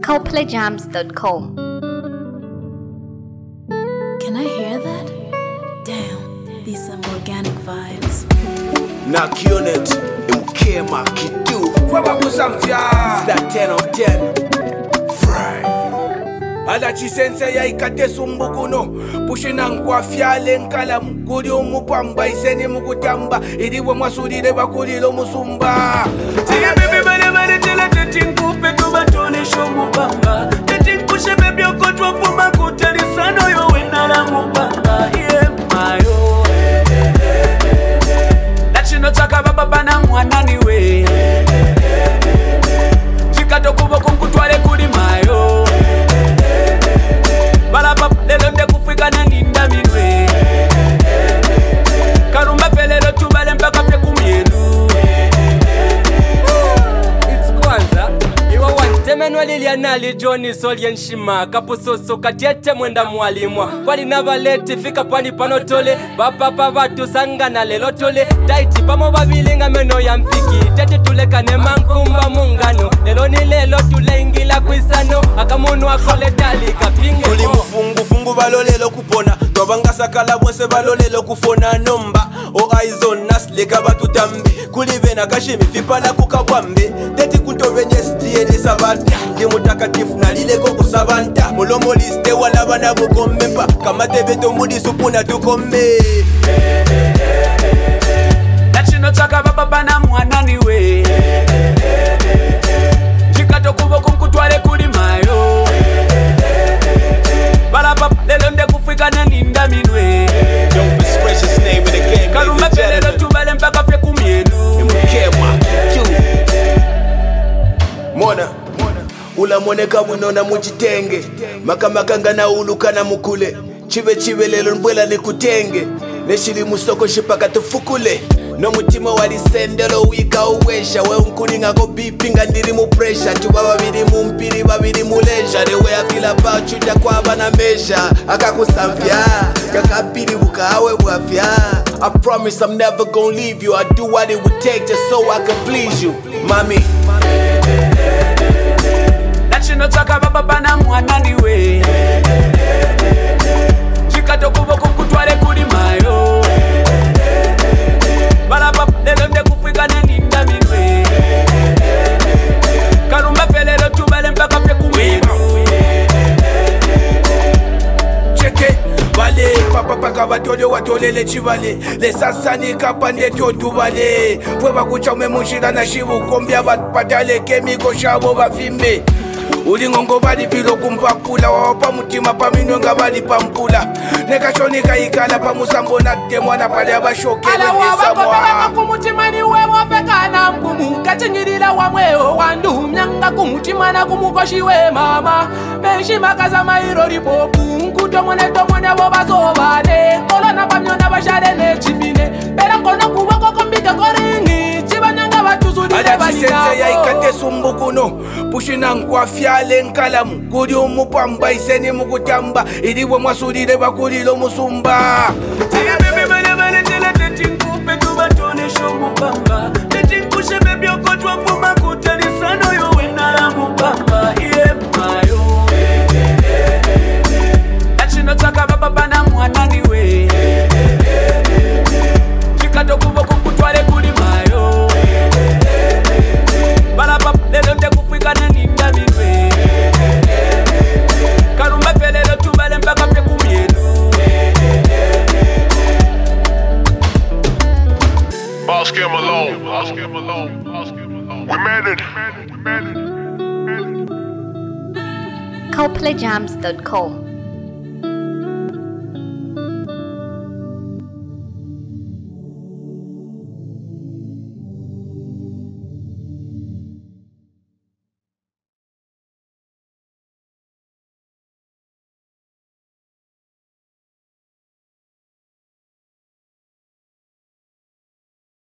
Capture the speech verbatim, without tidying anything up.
coplay jams dot com. Can I hear that? Damn, these some organic vibes. Na Kionet, Ukema Kitu. Fwaba kusamfya. It's ten of ten. Fry. Ala chisense ya ikate sumbukuno. Pushina nkwa fyale nkalamu. Kuri umupamba iseni mukutamba. Iriwe masurire bakurilo musumba. Tiga baby bale bale tela tetinkupe tubatone shomubanga. Tetinkushe baby okotwa fuma kutari sano yo wenala mubanga. Yeah mayo. Lachino chaka baba bana mwanani we. Chikato kubo kunkutwale kuri mayo. Bala papa lelo nde kufika na ninda minwe. Karumba felelo tubale mpaka fe kumielu. It's kwanza iwa wantemenwa lilianali Johnny Solien Shima kapusoso katiete mwenda mwalimwa kwali navaleti fika pani panotole bapapa vatu sangana lelo tole taiti pamo babilinga meno ya mpiki tete tulekane mankumba mungano lelo ni lelo tulengila kwisano akamono akole dali kapinge Kuli mufungu fungu balolelo kupona Dobanga sakala mwese balolelo kufona nomba O aizon nas leka batutambi Kuli vena kashimi fipala kukawambi Teti kuntovenye stiye de sabata Limutakatifu na lile koko sabanta Mulomo liste wala bana bukomemba Kama tebeto mudi supuna tukome Lachino chaka baba bana mwanani we. Chikato kubo kumkutwale kuri mayo. Bala papa lelo nde kufika na ninda minwe. Don't precious name in the game, Karumba ladies and felelo gentlemen tubale mpaka fe kumielu. Ukema Kitu. Mona Ula moneka mwinona mujitenge Makamakanga na uluka na mukule Chive chive lelo mbwela ni kutenge Neshili musoko shipaka tufukule No mutima wali sendelo wika uwesha We unkuni ngako bipinga ndiri mu pressure Tuba babiri mumpiri babiri muleja The way I feel about you takwa bana mesha Aka kusamfya Kakapiri buka hawe wafya I promise I'm never gonna leave you I do what it would take just so I can please you Mami Lachino chaka baba bana mwanani we. Chikato kubo kumkutwale kuri mayo. Bala papa lelo nde kufika na ninda minwe. Karumba felelo tubale mpaka fe kumielu. Cheke Vale papa paka watole watole le chivale Le sasani kapande totu vale Fweba kucha umemushira na shivu Kombia patale kemiko shabo vafime Ulingongo bali pilo kumpapula Wawapa mutima paminwenga bali pampula Nekashonika ikala pamusambo nakte mwana pale abashoke Ala wabakopeleka kumutima ni we wafekana mkumu Kachingirila wamweo wandu Mnyanga kumutima na kumukoshi we mama Menshi makaza mairo ripopu Nkuto mwene to mwene boba sobane Kolona pamyona bashare ne chifine Pera kono kuboko kombike koringi Chibanyanga batuzuri ne Ala balika chisense ya ikate sumbukuno Pushina nkwa fyale nkalamu Kuri umupamba iseni mukutamba Iriwe masurire bakurilo musumba Tiga baby bale bale tela tetinkupe tubatone shomubanga. Tetinkushe baby okotwa fuma kutari sano yo wenala mubanga. Yeah mayo. Lachino chaka baba bana mwanani we. Chikato kubo kumkutwale kuri mayo. Bala papa lelo nde kufika na ninda minwe. Karumba felelo tubale mpaka fe kumielu. Boss Kim alone. Boss Kim alone. Boss Kim alone. We made it. We made it. coplay jams dot com.